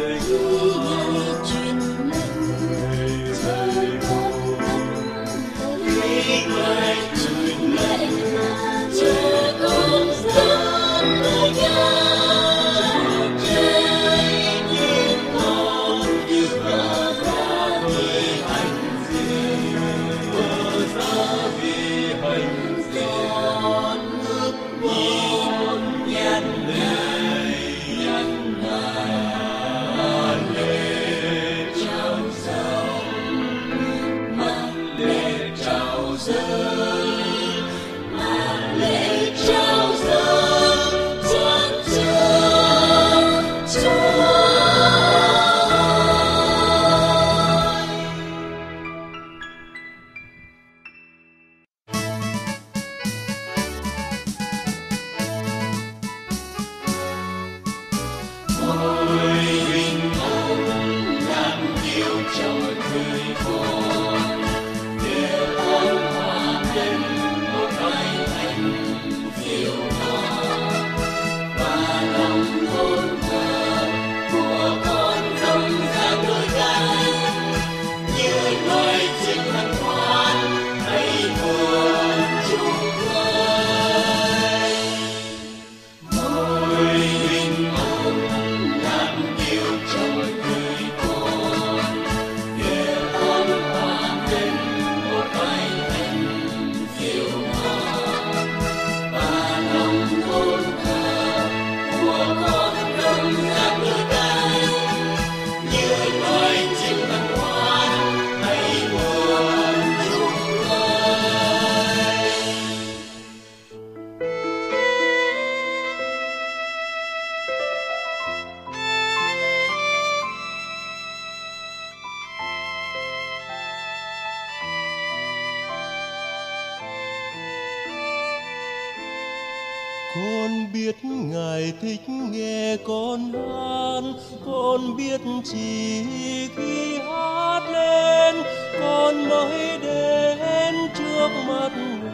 Con biết Ngài thích nghe con hát, con biết chỉ khi hát lên con mới đến trước mắt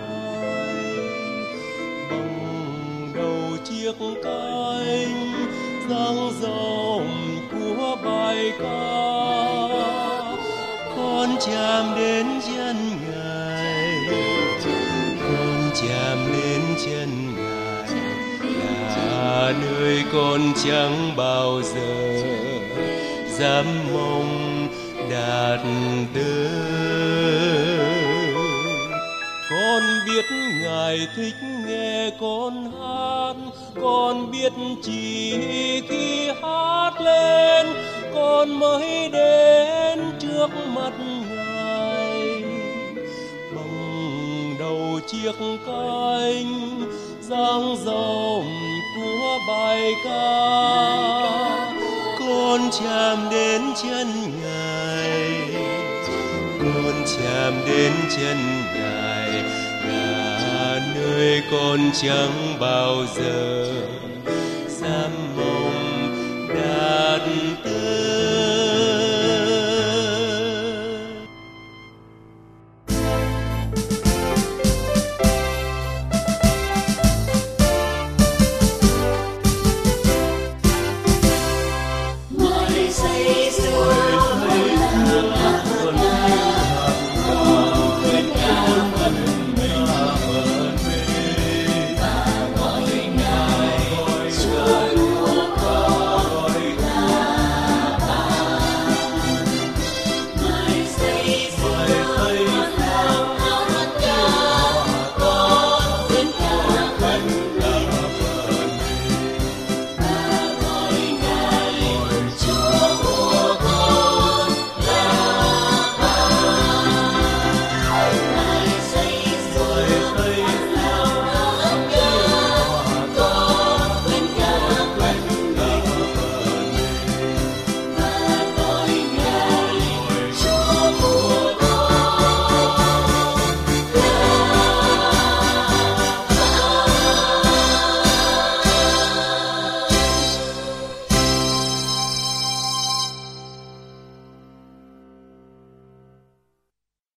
Ngài. Bằng đầu chiếc cánh dang rộng của bài ca, con chạm đến chân Ngài, con chạm đến chân Ngài, là nơi con chẳng bao giờ dám mong đạt tới. Con biết Ngài thích nghe con hát, con biết chỉ khi hát lên con mới đến trước mắt Ngài. Bằng đầu chiếc cánh dang rộng của bài ca, con chạm đến chân Ngài, con chạm đến chân Ngài, là nơi con chẳng bao giờ dám mong đạt tới.